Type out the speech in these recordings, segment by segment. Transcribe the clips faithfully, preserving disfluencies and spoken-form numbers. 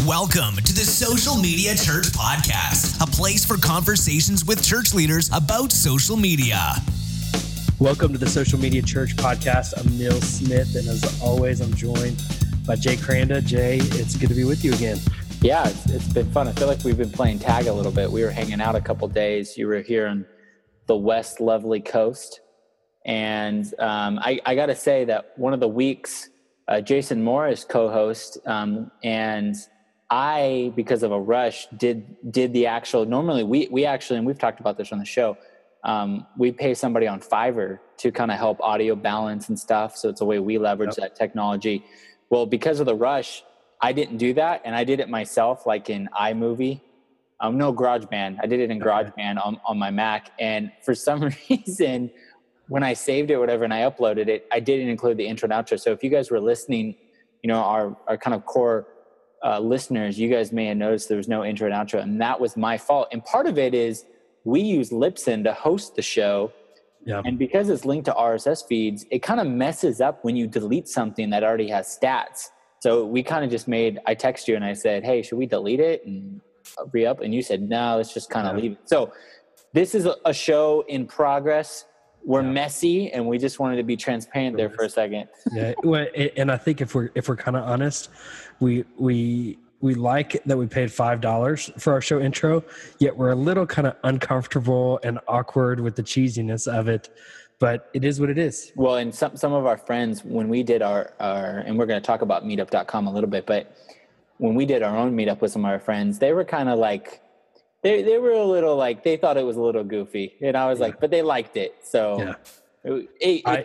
Welcome to the Social Media Church Podcast, a place for conversations with church leaders about social media. Welcome to the Social Media Church Podcast. I'm Neil Smith, and as always, I'm joined by Jay Cranda. Jay, it's good to be with you again. Yeah, it's, it's been fun. I feel like we've been playing tag a little bit. We were hanging out a couple days. You were here on the West Lovely Coast. And um, I, I got to say that one of the weeks, uh, Jason Morris co-host, um, and I, because of a rush, did did the actual, normally we, we actually, and we've talked about this on the show, um, we pay somebody on Fiverr to kind of help audio balance and stuff. So it's a way we leverage yep. that technology. Well, because of the rush, I didn't do that. And I did it myself, like in iMovie. Um, no, GarageBand. I did it in GarageBand on, on my Mac. And for some reason, when I saved it, whatever, and I uploaded it, I didn't include the intro and outro. So if you guys were listening, you know, our, our kind of core uh, listeners, you guys may have noticed there was no intro and outro, and that was my fault. And part of it is we use Libsyn to host the show. Yeah. And because it's linked to R S S feeds, it kind of messes up when you delete something that already has stats. So we kind of just made, I text you and I said, hey, should we delete it and re-up? And you said, no, let's just kind of yeah. leave it. So this is a show in progress. We're yeah. messy, and we just wanted to be transparent there for a second. Yeah, well, and I think if we're if we're kind of honest, we we we like that we paid five dollars for our show intro, yet we're a little kind of uncomfortable and awkward with the cheesiness of it. But it is what it is. Well, and some some of our friends, when we did our our, and we're going to talk about meetup dot com a little bit, but when we did our own meetup with some of our friends, they were kind of like. They they were a little like, they thought it was a little goofy. And I was yeah. like, but they liked it. So yeah. it, it, I,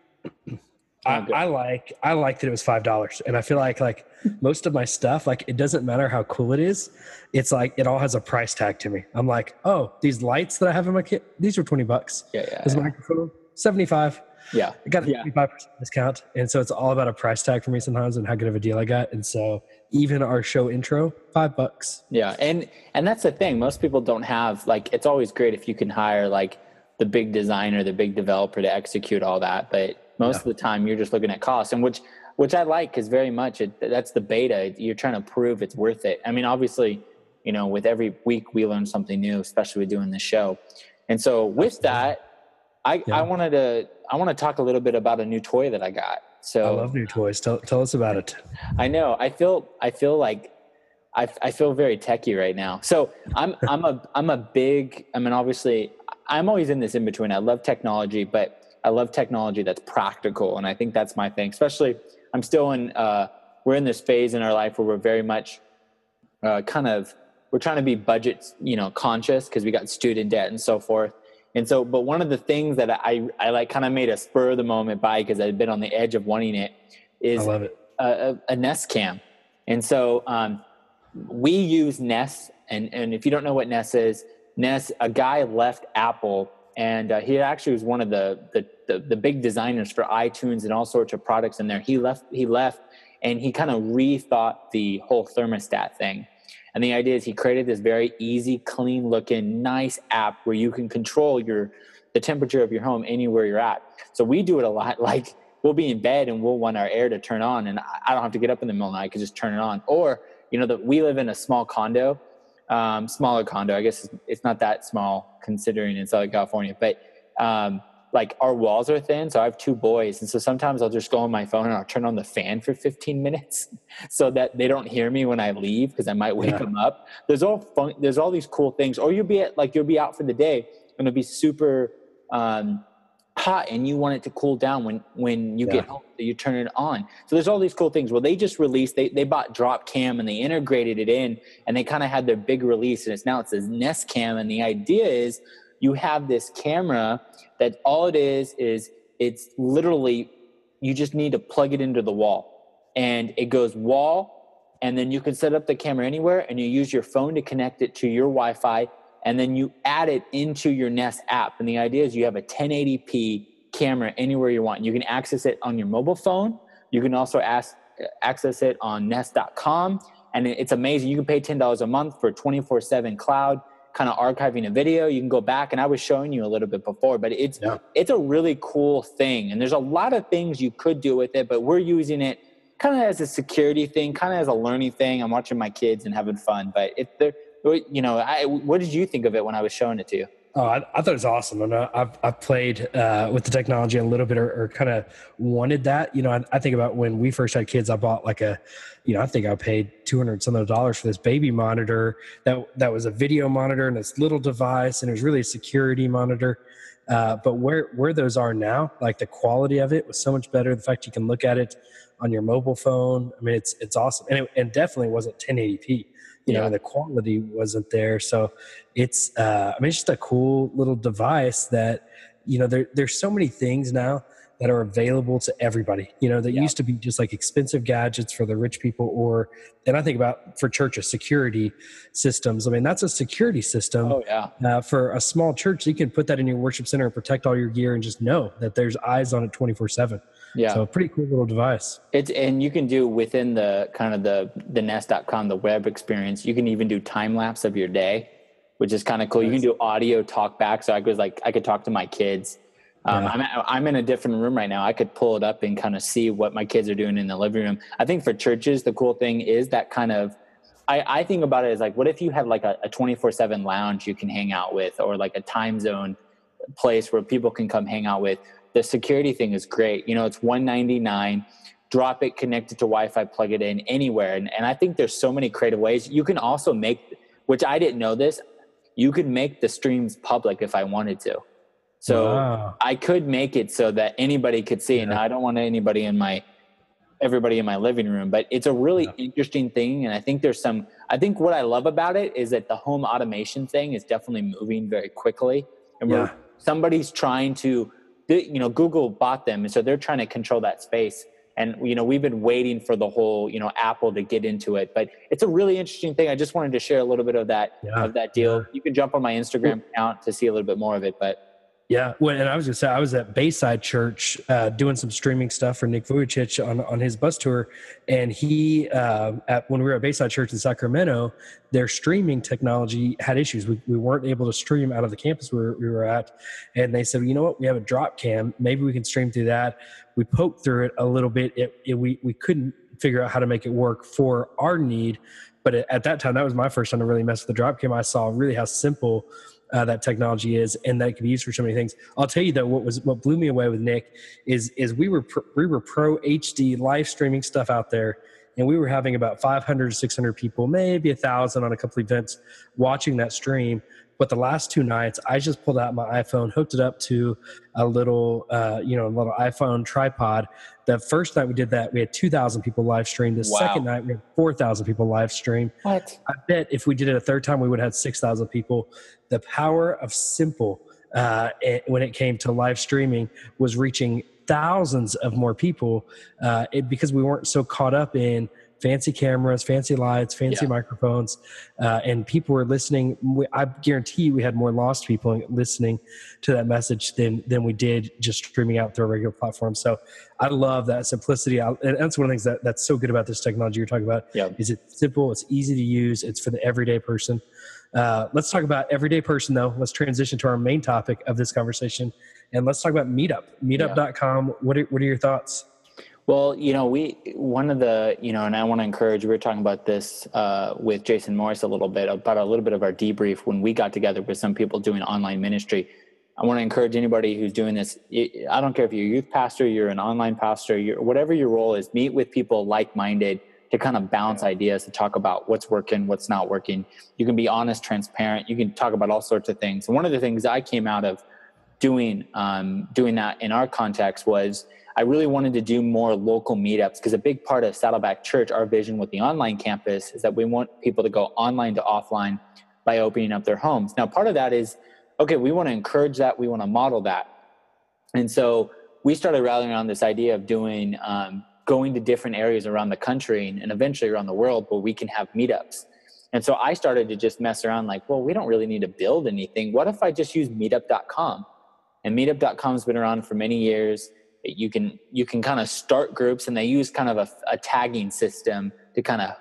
it, I, I like I like that it was five dollars. And I feel like like most of my stuff, like it doesn't matter how cool it is. It's like it all has a price tag to me. I'm like, oh, these lights that I have in my kit, these are twenty bucks. Yeah, yeah. This yeah. microphone, seventy-five. Yeah. I got a yeah. twenty-five percent discount. And so it's all about a price tag for me sometimes and how good of a deal I got. And so even our show intro, five bucks. Yeah. And, and that's the thing. Most people don't have, like, it's always great if you can hire like the big designer, the big developer to execute all that. But most yeah. of the time you're just looking at costs, and which, which I like, because very much it, that's the beta. You're trying to prove it's worth it. I mean, obviously, you know, with every week we learn something new, especially with doing this show. And so with Absolutely. that, I, yeah. I wanted to, I want to talk a little bit about a new toy that I got. So I love new toys. Tell, tell us about it. I know. I feel, I feel like I, I feel very techie right now. So I'm, I'm a, I'm a big, I mean, obviously I'm always in this in between. I love technology, but I love technology that's practical. And I think that's my thing, especially I'm still in, uh, we're in this phase in our life where we're very much uh, kind of, we're trying to be budget, you know, conscious because we got student debt and so forth. And so, but one of the things that I, I like kind of made a spur of the moment buy because I'd been on the edge of wanting it is I love it. A, a, a Nest Cam. And so um, we use Nest. And, and if you don't know what Nest is, Nest, a guy left Apple, and uh, he actually was one of the, the, the, the big designers for iTunes and all sorts of products in there. He left, he left and he kind of rethought the whole thermostat thing. And the idea is he created this very easy, clean looking, nice app where you can control your the temperature of your home anywhere you're at. So we do it a lot. Like we'll be in bed and we'll want our air to turn on, and I don't have to get up in the middle of the night. I can just turn it on. Or, you know, that we live in a small condo, um, smaller condo. I guess it's not that small considering in Southern California, but um, like our walls are thin. So I have two boys. And so sometimes I'll just go on my phone and I'll turn on the fan for fifteen minutes so that they don't hear me when I leave, because I might wake yeah. them up. There's all fun, there's all these cool things. Or you'll be at, like, you'll be out for the day and it'll be super um, hot and you want it to cool down when, when you yeah. get home, so you turn it on. So there's all these cool things. Well, they just released, they, they bought Drop Cam and they integrated it in, and they kind of had their big release, and it's now it says Nest Cam. And the idea is you have this camera that all it is, is it's literally, you just need to plug it into the wall, and it goes wall, and then you can set up the camera anywhere, and you use your phone to connect it to your Wi-Fi, and then you add it into your Nest app. And the idea is you have a ten eighty p camera anywhere you want. You can access it on your mobile phone. You can also ask, access it on nest dot com. And it's amazing. You can pay ten dollars a month for twenty-four seven cloud, kind of archiving a video. You can go back, and I was showing you a little bit before, but it's, yeah. it's a really cool thing. And there's a lot of things you could do with it, but we're using it kind of as a security thing, kind of as a learning thing. I'm watching my kids and having fun. But if they're, you know, I, what did you think of it when I was showing it to you? Oh, I, I thought it was awesome. And I, I've, I've played uh, with the technology a little bit, or, or kind of wanted that. You know, I, I think about when we first had kids, I bought like a, you know, I think I paid two hundred some dollars for this baby monitor that that was a video monitor and this little device, and it was really a security monitor. Uh, but where where those are now, like the quality of it was so much better. The fact you can look at it on your mobile phone, I mean, it's it's awesome, and it and definitely wasn't ten eighty p. You know, yeah. The quality wasn't there. So it's, uh, I mean, it's just a cool little device that, you know, there, there's so many things now that are available to everybody, you know, that yeah. used to be just like expensive gadgets for the rich people, or, and I think about for churches, security systems. I mean, that's a security system. Oh, yeah. Uh, for a small church, you can put that in your worship center and protect all your gear and just know that there's eyes on it twenty-four seven. Yeah. So a pretty cool little device. It's, and you can do within the kind of the, the nest dot com, the web experience, you can even do time lapse of your day, which is kind of cool. Nice. You can do audio talk back. So I was like, I could talk to my kids. Um, yeah. I'm, I'm in a different room right now. I could pull it up and kind of see what my kids are doing in the living room. I think for churches, the cool thing is that kind of, I, I think about it as like, what if you had like a, a twenty-four seven lounge you can hang out with, or like a time zone place where people can come hang out with. The security thing is great. You know, it's one ninety-nine, drop it, connect it to Wi-Fi, plug it in anywhere. And, and I think there's so many creative ways. You can also make, which I didn't know this, you could make the streams public if I wanted to. So wow. I could make it so that anybody could see. Yeah. And I don't want anybody in my, everybody in my living room, but it's a really yeah. interesting thing. And I think there's some, I think what I love about it is that the home automation thing is definitely moving very quickly. And yeah. we're, somebody's trying to, you know, Google bought them. And so they're trying to control that space. And, you know, we've been waiting for the whole, you know, Apple to get into it, but it's a really interesting thing. I just wanted to share a little bit of that, yeah. of that deal. Yeah. You can jump on my Instagram account to see a little bit more of it, but yeah. Well, and I was going to say, I was at Bayside Church uh, doing some streaming stuff for Nick Vujicic on, on his bus tour. And he, uh, at, when we were at Bayside Church in Sacramento, their streaming technology had issues. We, we weren't able to stream out of the campus where we were at. And they said, you know what, we have a drop cam. Maybe we can stream through that. We poked through it a little bit. It, it, we, we couldn't figure out how to make it work for our need. But at that time, that was my first time to really mess with the drop cam. I saw really how simple Uh, that technology is, and that it can be used for so many things. I'll tell you though, what was what blew me away with Nick is is we were pro, we were pro H D live streaming stuff out there, and we were having about five hundred to six hundred people, maybe a thousand on a couple events watching that stream. But the last two nights, I just pulled out my iPhone, hooked it up to a little, uh, you know, a little iPhone tripod. The first night we did that, we had two thousand people live stream. The wow. second night, we had four thousand people live stream. What? I bet if we did it a third time, we would have had six thousand people. The power of simple uh, it, when it came to live streaming was reaching thousands of more people uh, it, because we weren't so caught up in fancy cameras, fancy lights, fancy yeah. microphones, uh, and people were listening. I guarantee you we had more lost people listening to that message than than we did just streaming out through a regular platform. So I love that simplicity. I, and that's one of the things that, that's so good about this technology you're talking about. Yeah. Is it's simple, it's easy to use, it's for the everyday person. Uh, let's talk about everyday person, though. Let's transition to our main topic of this conversation, and let's talk about Meetup. Meetup dot com. Yeah. What are, what are your thoughts? Well, you know, we, one of the, you know, and I want to encourage, we were talking about this uh, with Jason Morris a little bit, about a little bit of our debrief when we got together with some people doing online ministry. I want to encourage anybody who's doing this. I don't care if you're a youth pastor, you're an online pastor, you're, whatever your role is, meet with people like-minded to kind of bounce ideas, to talk about what's working, what's not working. You can be honest, transparent. You can talk about all sorts of things. And one of the things I came out of doing, um, doing that in our context was I really wanted to do more local meetups, because a big part of Saddleback Church, our vision with the online campus, is that we want people to go online to offline by opening up their homes. Now, part of that is, okay, we want to encourage that. We want to model that. And so we started rallying around this idea of doing, um, going to different areas around the country and eventually around the world where we can have meetups. And so I started to just mess around like, well, we don't really need to build anything. What if I just use meetup dot com? And meetup dot com has been around for many years. You can, you can kind of start groups, and they use kind of a, a tagging system to kind of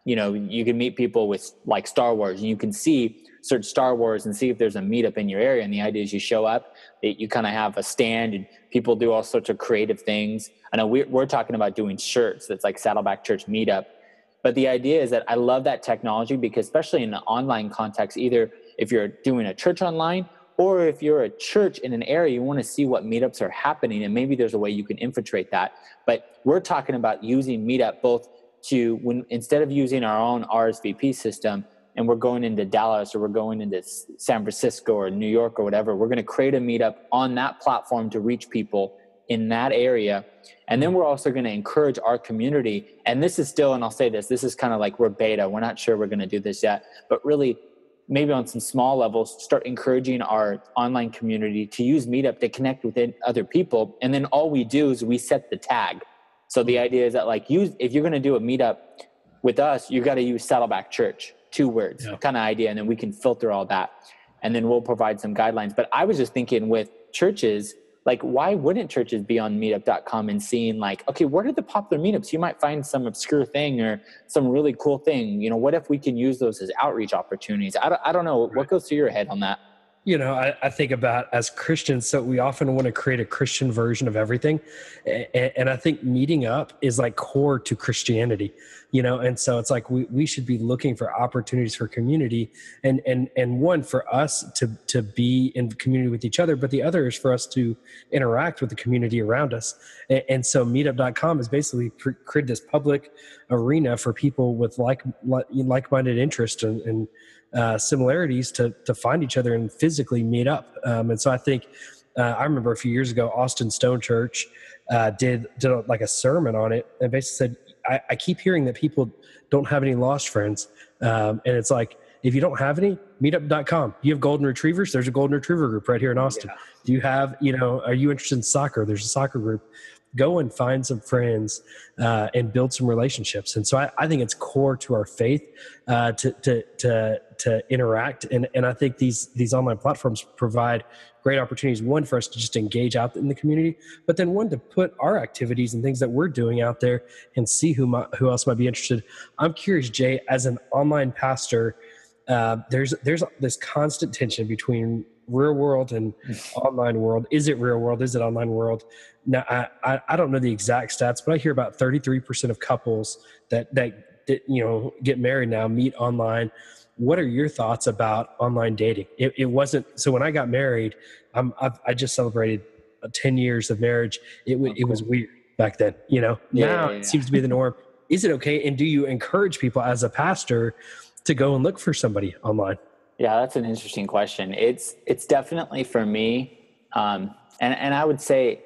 you know, you can meet people with like Star Wars, and you can see search Star Wars and see if there's a meetup in your area. And the idea is you show up, you kind of have a stand, and people do all sorts of creative things. I know we're, we're talking about doing shirts that's like Saddleback Church Meetup. But the idea is that I love that technology because especially in the online context, either if you're doing a church online or if you're a church in an area, you want to see what meetups are happening, and maybe there's a way you can infiltrate that. But we're talking about using Meetup both to, when instead of using our own R S V P system, and we're going into Dallas or we're going into San Francisco or New York or whatever, we're going to create a meetup on that platform to reach people in that area. And then we're also going to encourage our community. And this is still, and I'll say this, this is kind of like we're beta. We're not sure we're going to do this yet, but really maybe on some small levels, start encouraging our online community to use Meetup to connect with other people. And then all we do is we set the tag. So the idea is that like use, if you're going to do a Meetup with us, you got to use Saddleback Church. Two words, yeah. kind of idea. And then we can filter all that. And then we'll provide some guidelines. But I was just thinking with churches, like, why wouldn't churches be on meetup dot com and seeing like, okay, what are the popular meetups? You might find some obscure thing or some really cool thing. You know, what if we can use those as outreach opportunities? I don't, I don't know. Right. What goes through your head on that? You know, I, I think about as Christians, so we often want to create a Christian version of everything. And, and I think meeting up is like core to Christianity, you know? And so it's like, we, we should be looking for opportunities for community and, and, and one for us to, to be in community with each other, but the other is for us to interact with the community around us. And, and so meetup dot com is basically pre- created this public arena for people with like, like like-minded interests and, and Uh, similarities to to find each other and physically meet up. Um, and so I think uh, I remember a few years ago, Austin Stone Church uh, did did a, like a sermon on it, and basically said, I, I keep hearing that people don't have any lost friends, um, and it's like, if you don't have any, meetup dot com. You have golden retrievers. There's a golden retriever group right here in Austin. Yeah. Do you have, you know, are you interested in soccer? There's a soccer group. Go and find some friends uh, and build some relationships. And so I, I think it's core to our faith uh, to, to, to, to interact. And, and I think these, these online platforms provide great opportunities, one, for us to just engage out in the community, but then one, to put our activities and things that we're doing out there and see who might, who else might be interested. I'm curious, Jay, as an online pastor, uh, there's, there's this constant tension between real world and online world. Is it real world? Is it online world? Now, I, I, I don't know the exact stats, but I hear about thirty-three percent of couples that, that, that, you know, get married now meet online. What are your thoughts about online dating? It, it wasn't, so when I got married, I'm, I've, I just celebrated ten years of marriage. It, w- oh, cool. It was weird back then, you know, yeah, now yeah, yeah. It seems to be the norm. Is it okay? And do you encourage people as a pastor to go and look for somebody online? Yeah, that's an interesting question. It's it's definitely for me, um, and and I would say,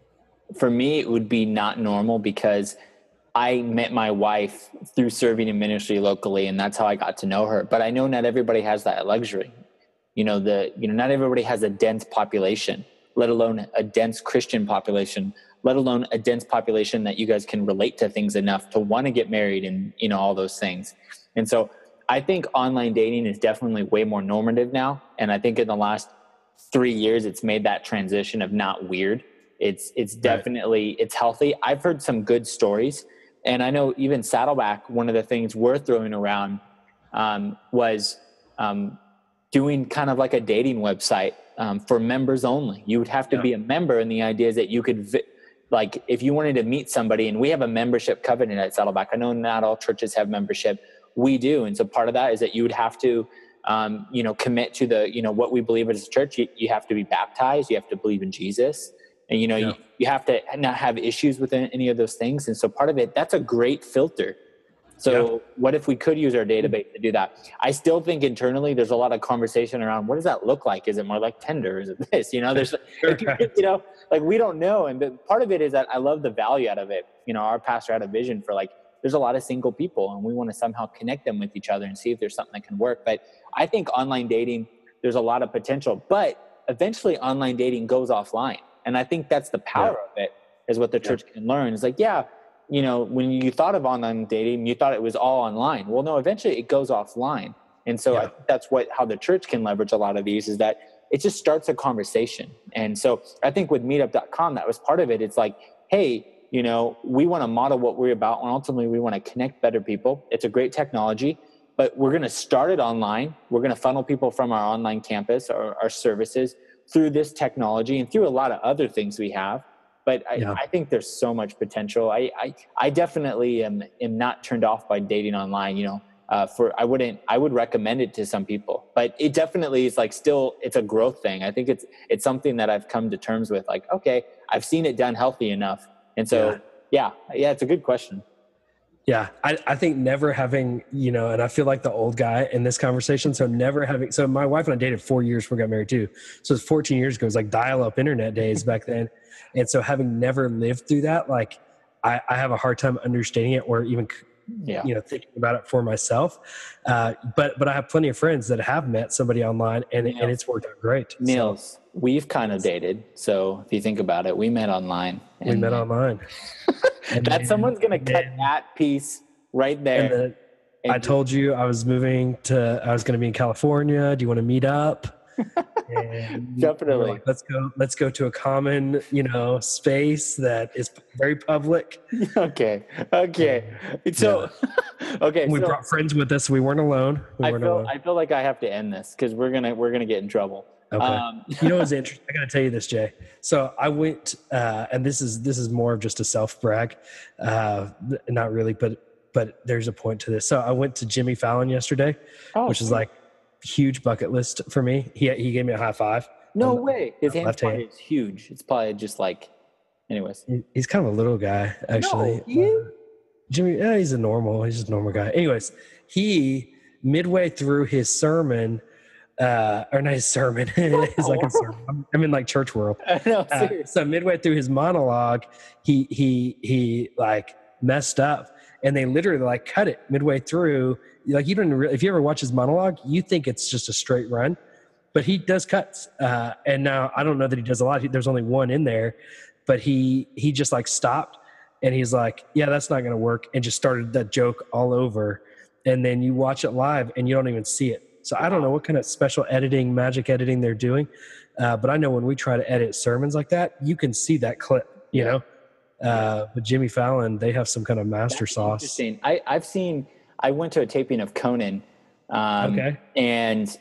for me it would be not normal because I met my wife through serving in ministry locally, and that's how I got to know her. But I know not everybody has that luxury. You know, the you know not everybody has a dense population, let alone a dense Christian population, let alone a dense population that you guys can relate to things enough to want to get married and you know all those things. And so I think online dating is definitely way more normative now. And I think in the last three years, it's made that transition of not weird. It's it's definitely, right. It's healthy. I've heard some good stories. And I know even Saddleback, one of the things we're throwing around um, was um, doing kind of like a dating website um, for members only. You would have to yeah. be a member. And the idea is that you could, vi- like if you wanted to meet somebody, and we have a membership covenant at Saddleback. I know not all churches have membership. We do. And so part of that is that you would have to, um, you know, commit to the, you know, what we believe as a church. You, you have to be baptized. You have to believe in Jesus. And, you know, yeah. you, you have to not have issues with any of those things. And so part of it, that's a great filter. So yeah. what if we could use our database to do that? I still think internally there's a lot of conversation around what does that look like? Is it more like Tinder? Is it this? You know, there's, you know, like we don't know. And but part of it is that I love the value out of it. You know, our pastor had a vision for like, there's a lot of single people and we want to somehow connect them with each other and see if there's something that can work. But I think online dating, there's a lot of potential, but eventually online dating goes offline. And I think that's the power yeah. of it, is what the church yeah. can learn. It's like, yeah, you know, when you thought of online dating, you thought it was all online. Well, no, eventually it goes offline. And so yeah. I think that's what, how the church can leverage a lot of these, is that it just starts a conversation. And so I think with meetup dot com, that was part of it. It's like, hey, you know, we want to model what we're about, and ultimately we want to connect better people. It's a great technology, but we're going to start it online. We're going to funnel people from our online campus or our services through this technology and through a lot of other things we have. But I, yeah. I think there's so much potential. I, I, I definitely am, am not turned off by dating online, you know, uh, for, I wouldn't, I would recommend it to some people, but it definitely is like still, it's a growth thing. I think it's, it's something that I've come to terms with, like, okay, I've seen it done healthy enough. And so, yeah, yeah, yeah it's a good question. Yeah, I, I think never having, you know, and I feel like the old guy in this conversation. So never having, so my wife and I dated four years before we got married too. So it's fourteen years ago. It was like dial-up internet days back then. And so having never lived through that, like I, I have a hard time understanding it or even, yeah. you know, thinking about it for myself. Uh, but but I have plenty of friends that have met somebody online and, and it's worked out great. Niels, so, we've kind of dated. So if you think about it, we met online. And we met online. that then, someone's going to cut then, that piece right there. And then and I told you I was moving to, I was going to be in California. Do you want to meet up? And definitely. Like, let's go, let's go to a common, you know, space that is very public. Okay. Okay. So, yeah. okay. We so, brought friends with us. We weren't alone. We I weren't feel, alone. I feel like I have to end this because we're going to, we're going to get in trouble. Okay. Um, you know what's interesting? I got to tell you this, Jay. So I went, uh, and this is this is more of just a self brag, uh, not really, but but there's a point to this. So I went to Jimmy Fallon yesterday, oh, which is like huge bucket list for me. He he gave me a high five. No um, way. His hand probably is huge. It's probably just like, anyways. He's kind of a little guy, actually. No, he uh, Jimmy, yeah, he's a normal. He's just a normal guy. Anyways, he midway through his sermon. Uh, or not his sermon. It's like a sermon. I'm, I'm in like church world. No, uh, so midway through his monologue, he he he like messed up, and they literally like cut it midway through. Like you don't really, if you ever watch his monologue, you think it's just a straight run, but he does cuts. Uh, and now I don't know that he does a lot. There's only one in there, but he he just like stopped, and he's like, "Yeah, that's not going to work," and just started that joke all over. And then you watch it live, and you don't even see it. So I don't know what kind of special editing, magic editing they're doing. Uh, but I know when we try to edit sermons like that, you can see that clip, you know, uh, but Jimmy Fallon, they have some kind of master That's sauce. Interesting. I, I've seen, I went to a taping of Conan um, okay. and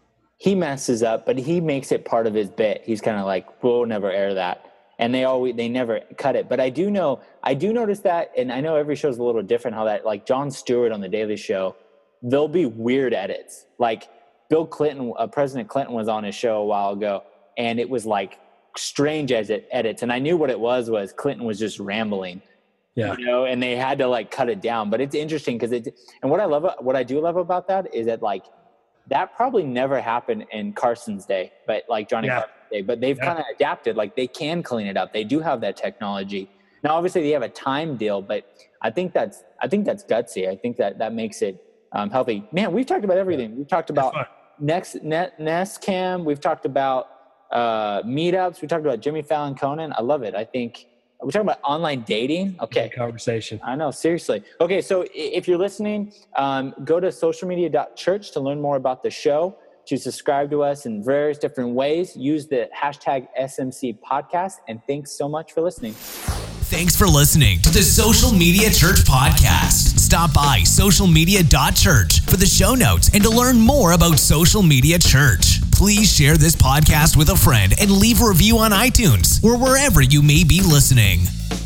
he messes up, but he makes it part of his bit. He's kind of like, we'll never air that. And they always, they never cut it. But I do know, I do notice that. And I know every show's a little different how that, like Jon Stewart on the Daily Show, there'll be weird edits. Like Bill Clinton, uh, President Clinton was on his show a while ago, and it was like strange as it edits. And I knew what it was, was Clinton was just rambling, yeah, you know, and they had to like cut it down. But it's interesting because it, and what I love, what I do love about that is that like, that probably never happened in Carson's day, but like Johnny yeah. Carson's day, but they've yeah. kind of adapted. Like they can clean it up. They do have that technology. Now, obviously they have a time deal, but I think that's, I think that's gutsy. I think that that makes it, Um, healthy. Man, we've talked about everything. We've talked about next net Nest Cam. We've talked about uh, meetups. We talked about Jimmy Fallon, Conan. I love it. I think we're talking about online dating. Okay. Good conversation. I know. Seriously. Okay. So if you're listening, um, go to social media dot church to learn more about the show, to subscribe to us in various different ways. Use the hashtag S M C podcast. And thanks so much for listening. Thanks for listening to the Social Media Church podcast. Stop by social media dot church for the show notes and to learn more about Social Media Church. Please share this podcast with a friend and leave a review on iTunes or wherever you may be listening.